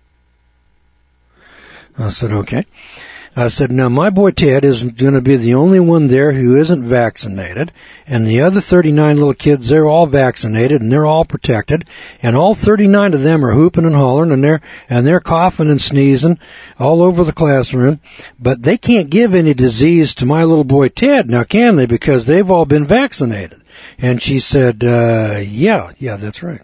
Speaker 1: I said, okay. I said, now my boy Ted isn't going to be the only one there who isn't vaccinated, and the other thirty-nine little kids, they're all vaccinated and they're all protected, and all thirty-nine of them are hooping and hollering and they're, and they're coughing and sneezing all over the classroom, but they can't give any disease to my little boy Ted, now can they, because they've all been vaccinated. And she said, uh, yeah, yeah, that's right.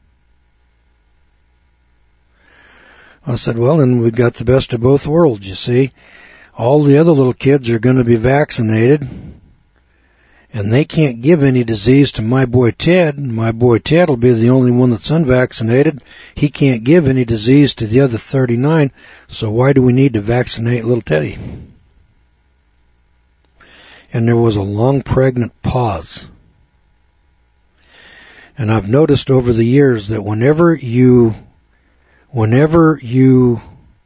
Speaker 1: I said, well, then we've got the best of both worlds, you see. All the other little kids are going to be vaccinated, and they can't give any disease to my boy Ted. My boy Ted will be the only one that's unvaccinated. He can't give any disease to the other thirty-nine, so why do we need to vaccinate little Teddy? And there was a long, pregnant pause. And I've noticed over the years that whenever you, whenever you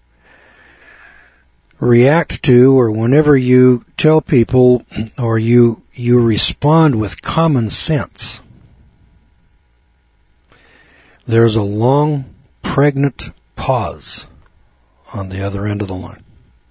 Speaker 1: react to, or whenever you tell people, or you, you respond with common sense, there's a long pregnant pause on the other end of the line.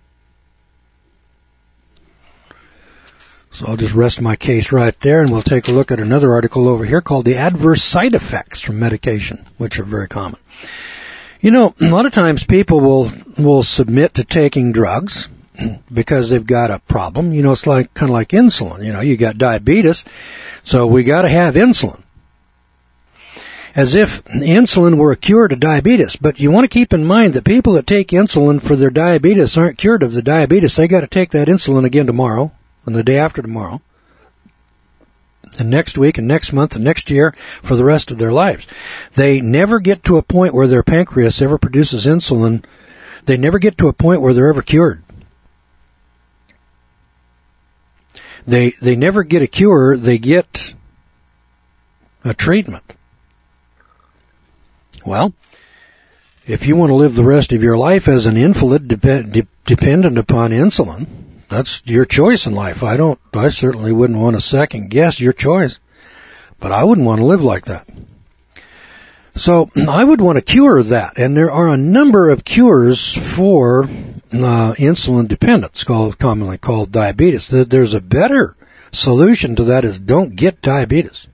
Speaker 1: So I'll just rest my case right there, and we'll take a look at another article over here called The Adverse Side Effects from Medication, which are very common. You know, a lot of times people will will submit to taking drugs because they've got a problem. You know, it's like kind of like insulin. You know, you got diabetes, so we got to have insulin. As if insulin were a cure to diabetes. But you want to keep in mind that people that take insulin for their diabetes aren't cured of the diabetes. They got to take that insulin again tomorrow, and the day after tomorrow, and next week, and next month, and next year, for the rest of their lives. They never get to a point where their pancreas ever produces insulin. They never get to a point where they're ever cured. They they never get a cure. They get a treatment. Well, if you want to live the rest of your life as an invalid dep- de- dependent upon insulin, that's your choice in life. I don't, I certainly wouldn't want to second guess your choice, but I wouldn't want to live like that. So I would want to cure that, and there are a number of cures for uh, insulin dependence, called commonly called diabetes. There's a better solution to that is don't get diabetes.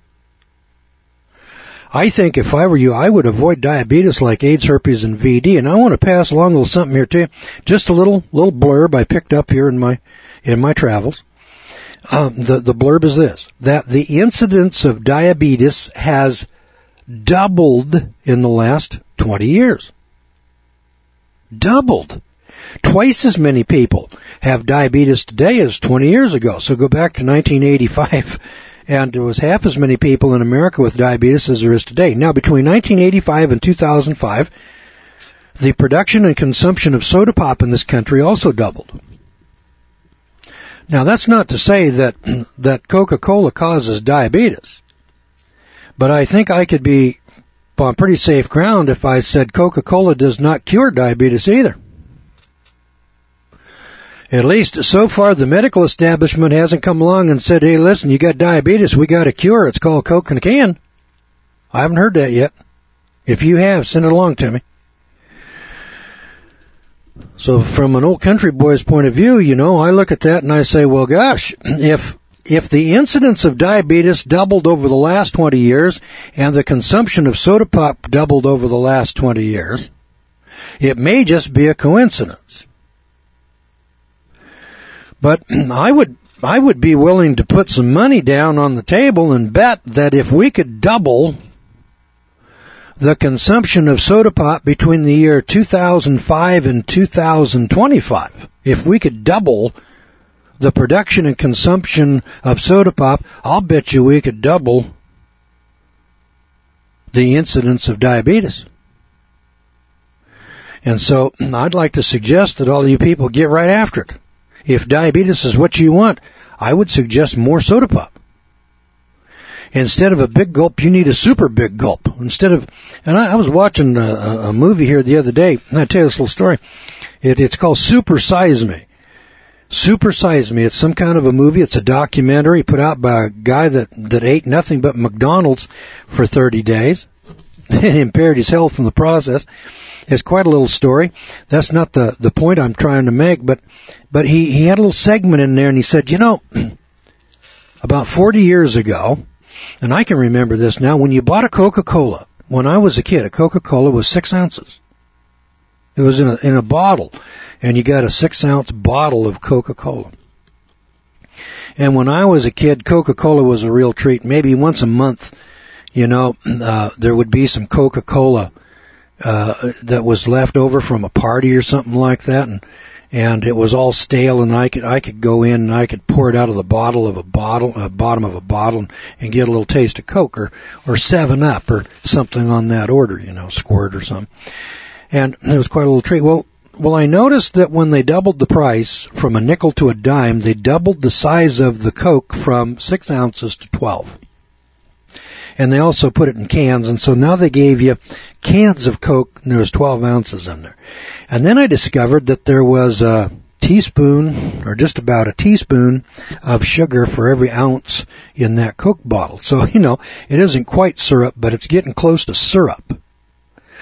Speaker 1: I think if I were you, I would avoid diabetes like AIDS, herpes, and V D. And I want to pass along a little something here to you. Just a little little blurb I picked up here in my in my travels. Um, the the blurb is this: that the incidence of diabetes has doubled in the last twenty years. Doubled. Twice as many people have diabetes today as twenty years ago. So go back to nineteen eighty-five. And there was half as many people in America with diabetes as there is today. Now, between nineteen eighty-five and two thousand five, the production and consumption of soda pop in this country also doubled. Now, that's not to say that that Coca-Cola causes diabetes. But I think I could be on pretty safe ground if I said Coca-Cola does not cure diabetes either. At least so far the medical establishment hasn't come along and said, hey, listen, you got diabetes, we got a cure, it's called Coke in a can. I haven't heard that yet. If you have, send it along to me. So from an old country boy's point of view, you know, I look at that and I say, well, gosh, if if the incidence of diabetes doubled over the last twenty years and the consumption of soda pop doubled over the last twenty years, it may just be a coincidence. But I would I would be willing to put some money down on the table and bet that if we could double the consumption of soda pop between the year two thousand five and two thousand twenty-five, if we could double the production and consumption of soda pop, I'll bet you we could double the incidence of diabetes. And so I'd like to suggest that all of you people get right after it. If diabetes is what you want, I would suggest more soda pop. Instead of a big gulp, you need a super big gulp. Instead of, and I, I was watching a, a movie here the other day, and I'll tell you this little story. It, it's called Super Size Me. Super Size Me. It's some kind of a movie. It's a documentary put out by a guy that, that ate nothing but McDonald's for thirty days and impaired his health in the process. It's quite a little story. That's not the, the point I'm trying to make, but, but he, he had a little segment in there and he said, you know, about forty years ago, and I can remember this now, when you bought a Coca-Cola, when I was a kid, a Coca-Cola was six ounces. It was in a, in a bottle, and you got a six ounce bottle of Coca-Cola. And when I was a kid, Coca-Cola was a real treat. Maybe once a month, you know, uh, there would be some Coca-Cola Uh, that was left over from a party or something like that, and and it was all stale, and I could I could go in and I could pour it out of the bottle of a bottle, uh, bottom of a bottle, and, and get a little taste of Coke or or Seven Up or something on that order, you know, Squirt or something. And it was quite a little treat. Well, well, I noticed that when they doubled the price from a nickel to a dime, they doubled the size of the Coke from six ounces to twelve. And they also put it in cans, and so now they gave you cans of Coke, and there was twelve ounces in there. And then I discovered that there was a teaspoon, or just about a teaspoon, of sugar for every ounce in that Coke bottle. So, you know, it isn't quite syrup, but it's getting close to syrup.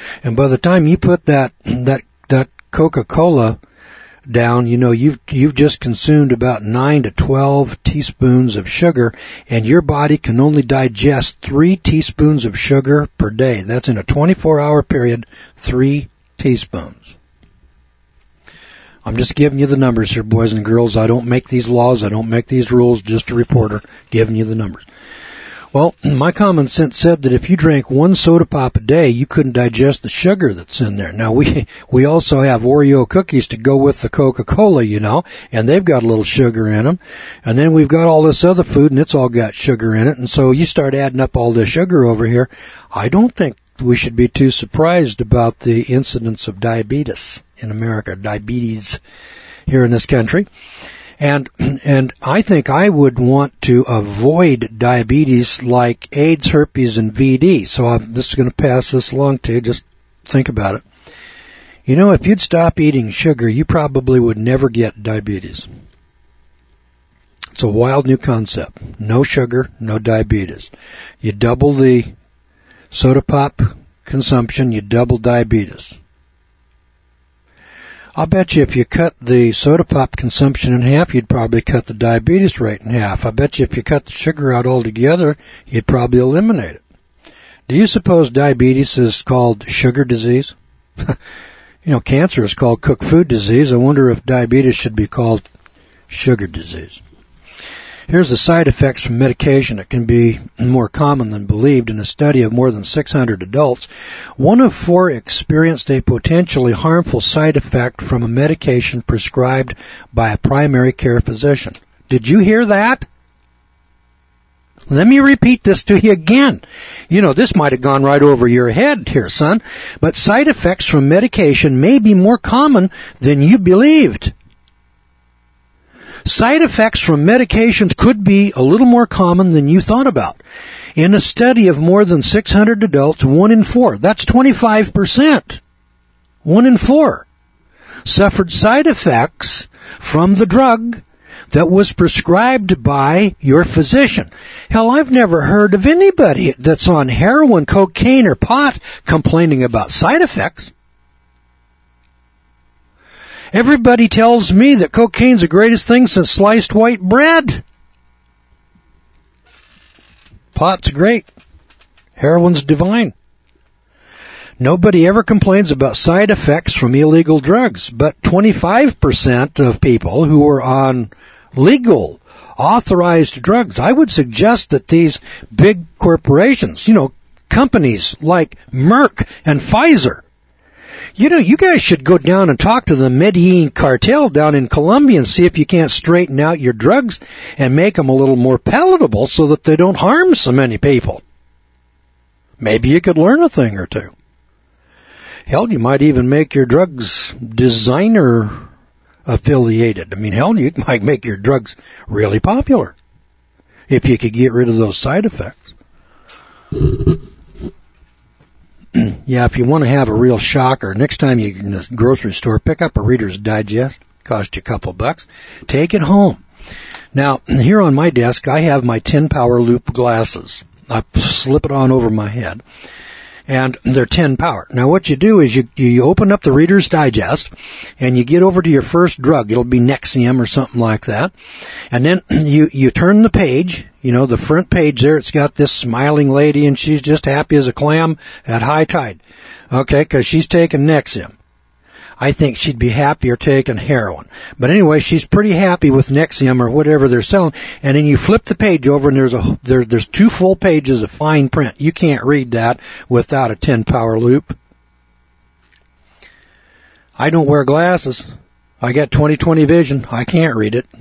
Speaker 1: And by the time you put that that that Coca-Cola down, you know, you've you've just consumed about nine to twelve teaspoons of sugar, and your body can only digest three teaspoons of sugar per day. That's in a twenty-four hour period, three teaspoons. I'm just giving you the numbers here, boys and girls. I don't make these laws. I don't make these rules. Just a reporter giving you the numbers. Well, my common sense said that if you drank one soda pop a day, you couldn't digest the sugar that's in there. Now, we we also have Oreo cookies to go with the Coca-Cola, you know, and they've got a little sugar in them. And then we've got all this other food, and it's all got sugar in it. And so you start adding up all this sugar over here. I don't think we should be too surprised about the incidence of diabetes in America, diabetes here in this country. And and I think I would want to avoid diabetes like AIDS, herpes, and V D. So I'm just going to pass this along to you. Just think about it. You know, if you'd stop eating sugar, you probably would never get diabetes. It's a wild new concept. No sugar, no diabetes. You double the soda pop consumption, you double diabetes. I'll bet you if you cut the soda pop consumption in half, you'd probably cut the diabetes rate in half. I bet you if you cut the sugar out altogether, you'd probably eliminate it. Do you suppose diabetes is called sugar disease? You know, cancer is called cooked food disease. I wonder if diabetes should be called sugar disease. Here's the side effects from medication. It can be more common than believed. In a study of more than six hundred adults, one of four experienced a potentially harmful side effect from a medication prescribed by a primary care physician. Did you hear that? Let me repeat this to you again. You know, this might have gone right over your head here, son, but side effects from medication may be more common than you believed. Side effects from medications could be a little more common than you thought about. In a study of more than six hundred adults, one in four, that's twenty-five percent, one in four, suffered side effects from the drug that was prescribed by your physician. Hell, I've never heard of anybody that's on heroin, cocaine, or pot complaining about side effects. Everybody tells me that cocaine's the greatest thing since sliced white bread. Pot's great. Heroin's divine. Nobody ever complains about side effects from illegal drugs, but twenty-five percent of people who are on legal, authorized drugs, I would suggest that these big corporations, you know, companies like Merck and Pfizer, you know, you guys should go down and talk to the Medellin cartel down in Colombia and see if you can't straighten out your drugs and make them a little more palatable so that they don't harm so many people. Maybe you could learn a thing or two. Hell, you might even make your drugs designer affiliated. I mean, hell, you might make your drugs really popular if you could get rid of those side effects. Yeah, if you want to have a real shocker, next time you're in the grocery store, pick up a Reader's Digest. Cost you a couple bucks. Take it home. Now, here on my desk, I have my ten power loop glasses. I slip it on over my head, and they're ten power. Now, what you do is you, you open up the Reader's Digest, and you get over to your first drug. It'll be Nexium or something like that. And then you, you turn the page. You know, the front page there, it's got this smiling lady, and she's just happy as a clam at high tide. Okay, because she's taking Nexium. I think she'd be happier taking heroin. But anyway, she's pretty happy with Nexium or whatever they're selling. And then you flip the page over, and there's a there, there's two full pages of fine print. You can't read that without a ten power loop. I don't wear glasses. I got twenty twenty vision. I can't read it.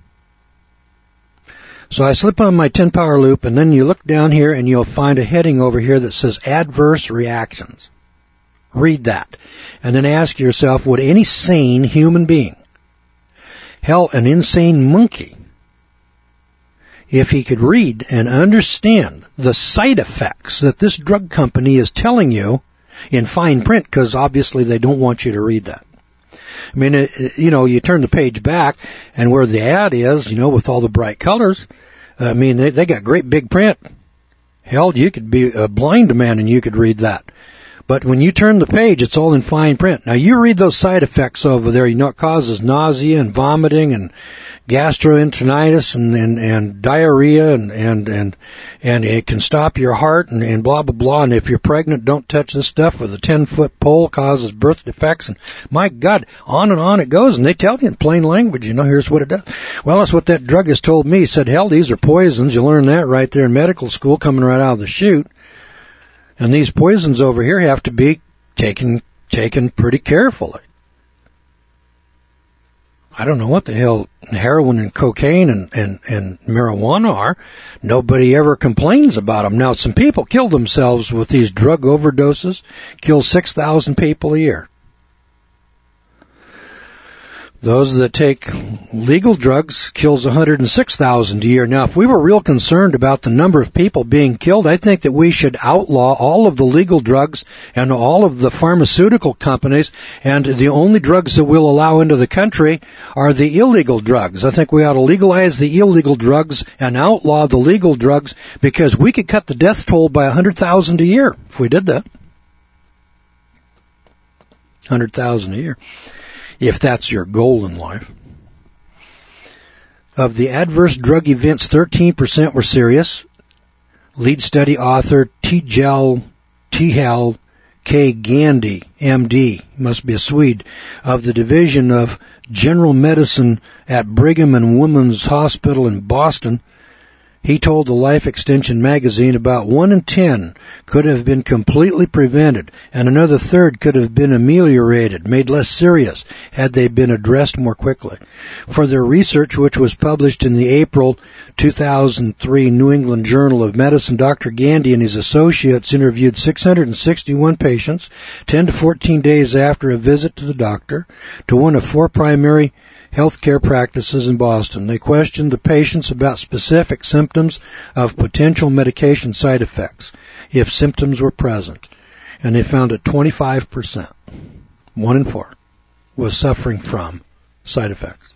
Speaker 1: So I slip on my ten power loop, and then you look down here and you'll find a heading over here that says adverse reactions. Read that. And then ask yourself, would any sane human being, hell, an insane monkey, if he could read and understand the side effects that this drug company is telling you in fine print, because obviously they don't want you to read that. I mean, it, you know, you turn the page back, and where the ad is, you know, with all the bright colors, I mean, they, they got great big print. Hell, you could be a blind man and you could read that. But when you turn the page, it's all in fine print. Now, you read those side effects over there. You know, it causes nausea and vomiting and gastroenteritis and, and, and diarrhea and, and, and, and it can stop your heart and, and blah, blah, blah. And if you're pregnant, don't touch this stuff with a ten-foot pole, causes birth defects. And my God, on and on it goes. And they tell you in plain language, you know, here's what it does. Well, that's what that druggist told me. He said, hell, these are poisons. You learn that right there in medical school coming right out of the chute. And these poisons over here have to be taken, taken pretty carefully. I don't know what the hell heroin and cocaine and, and, and marijuana are. Nobody ever complains about them. Now, some people kill themselves with these drug overdoses, kill six thousand people a year. Those that take legal drugs kills one hundred six thousand a year. Now, if we were real concerned about the number of people being killed, I think that we should outlaw all of the legal drugs and all of the pharmaceutical companies, and the only drugs that we'll allow into the country are the illegal drugs. I think we ought to legalize the illegal drugs and outlaw the legal drugs, because we could cut the death toll by one hundred thousand a year if we did that. one hundred thousand a year. If that's your goal in life. Of the adverse drug events, thirteen percent were serious. Lead study author Tejal Tejal K. Gandhi, M D, must be a Swede, of the Division of General Medicine at Brigham and Women's Hospital in Boston. He told the Life Extension magazine about one in ten could have been completely prevented, and another third could have been ameliorated, made less serious, had they been addressed more quickly. For their research, which was published in the April two thousand three New England Journal of Medicine, Doctor Gandhi and his associates interviewed six hundred sixty-one patients ten to fourteen days after a visit to the doctor to one of four primary healthcare practices in Boston. They questioned the patients about specific symptoms of potential medication side effects, if symptoms were present, and they found that twenty-five percent, one in four, was suffering from side effects.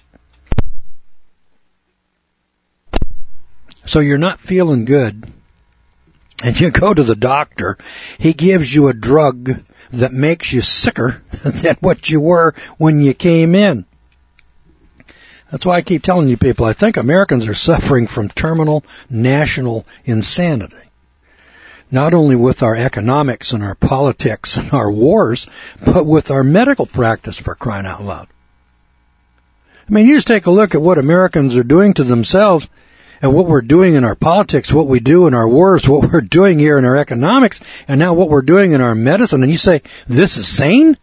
Speaker 1: So you're not feeling good, and you go to the doctor. He gives you a drug that makes you sicker than what you were when you came in. That's why I keep telling you people, I think Americans are suffering from terminal national insanity. Not only with our economics and our politics and our wars, but with our medical practice, for crying out loud. I mean, you just take a look at what Americans are doing to themselves and what we're doing in our politics, what we do in our wars, what we're doing here in our economics, and now what we're doing in our medicine. And you say, this is sane?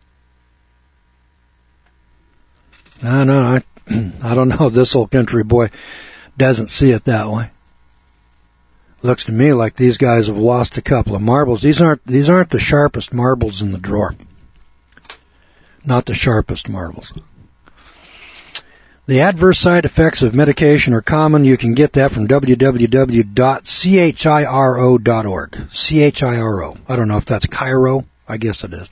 Speaker 1: No, no, I... I don't know, this old country boy doesn't see it that way. Looks to me like these guys have lost a couple of marbles. These aren't these aren't the sharpest marbles in the drawer. Not the sharpest marbles. The adverse side effects of medication are common. You can get that from w w w dot chiro dot org. C H I R O. I don't know if that's Cairo. I guess it is.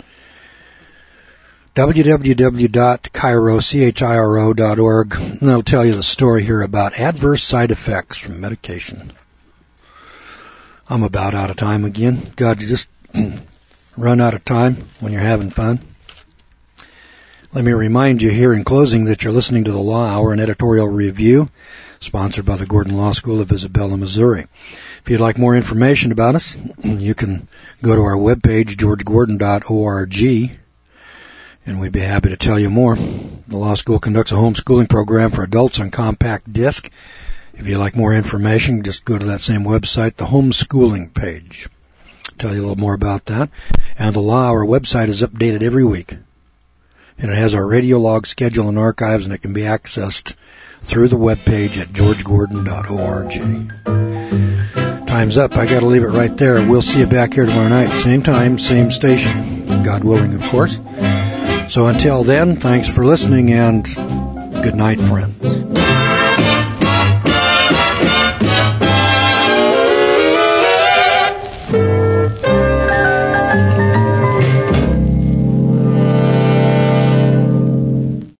Speaker 1: w w w dot chiro dot org, and I'll tell you the story here about adverse side effects from medication. I'm about out of time again. God, you just run out of time when you're having fun. Let me remind you here in closing that you're listening to the Law Hour, an editorial review sponsored by the Gordon Law School of Isabella, Missouri. If you'd like more information about us, you can go to our webpage, george gordon dot org. And we'd be happy to tell you more. The law school conducts a homeschooling program for adults on compact disc. If you'd like more information, just go to that same website, the homeschooling page. Tell you a little more about that. And the Law Hour website is updated every week. And it has our radio log schedule and archives, and it can be accessed through the webpage at george gordon dot org. Time's up. I got to leave it right there. We'll see you back here tomorrow night. Same time, same station. God willing, of course. So until then, thanks for listening, and good night, friends.